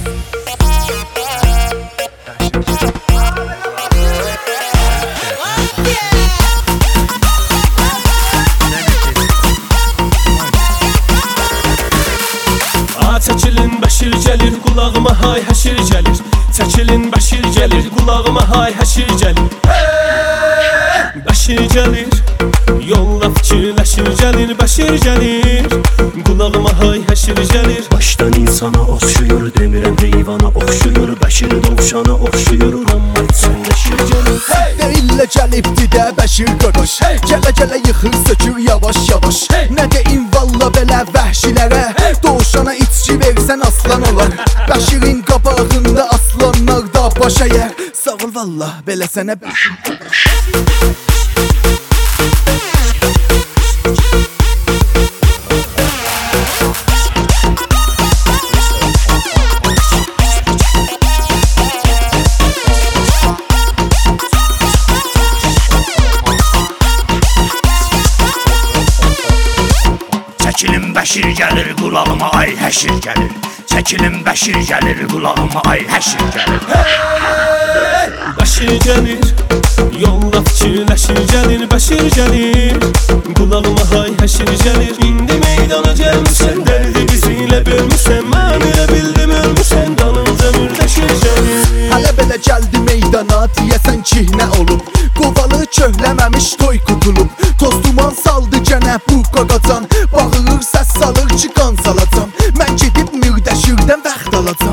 Çəkilin Bəşir gəlir, qulağıma hay həşir gəlir. Çəkilin Bəşir gəlir, qulağıma hay həşir gəlir. Bəşir gəlir, yolla fikirləşir gəlir. Bəşir gəlir, qulağıma hay həşir gəlir. Başdan insana oxşuyur, demirəm heyvana oxşuyur. Bəşir dovşana oxşuyur, amma içinləşir gəlir. Deyillə gəlibdi də Bəşir qardaş, gələ-gələ yıxır sökür yavaş-yavaş. Nə deyim valla belə vəhşilərə, dovşana içki versən aslan olar. Bəşirin qabağında aslanlar da baş əyər. Sağ ol valla belə sənə Bəşir qardaş. Çəkilin Bəşir gəlir, qulağıma ay həşir gəlir. Çəkilin Bəşir gəlir, qulağıma ay həşir gəlir. Bəşir gəlir, yolla fikirləşir gəlir. Bəşir gəlir, qulağıma hay həşir gəlir. İndi meydana gəlmişsən, dərdi bizi ilə bölmüşsən. Mən elə bildim ölmüşsən, dalınca mürdəşir gəlir. Hələ belə gəldi meydana, deyəsən ki nə olub. Qovalı köhləməmiş toy qutulub. Toz duman saldı gənə bu qaqacan. Bağırır səs salır ki qan salacam. Mən gedib mürdəşirdən vaxt alacam.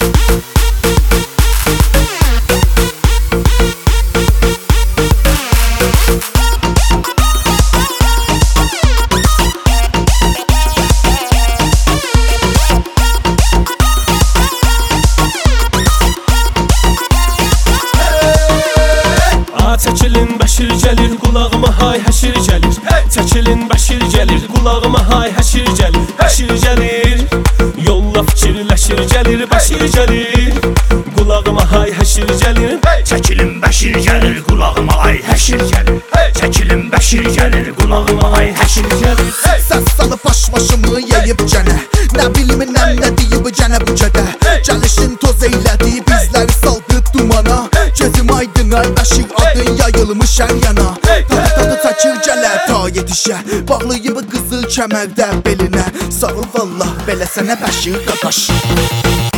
Çəkilin Bəşir gəlir, qulağıma hay həşir gəlir. Çəkilin Bəşir gəlir, qulağıma hay həşir gəlir. Bəşir gəlir, yolla fikirləşir gəlir. Bəşir gəlir, qulağıma hay həşir gəlir. Çəkilin Bəşir gəlir, qulağıma ay həşir gəlir. Çəkilin Bəşir gəlir, qulağıma ay həşir gəlir. Səs salıb başmaşımı yeyib gənə. Nə bilim nəm nə deyib gənə bu gədə. Gəlişin toz eylədi, bizləri saldı dumana. Gözüm aydın ay Bəşir adın yayılmış hər yana. Tadı çəkir gələ ta yetişə. Bağlayıb qızıl kəmərdə belinə. Sağ ol vallah belə sənə Bəşir qaqaş.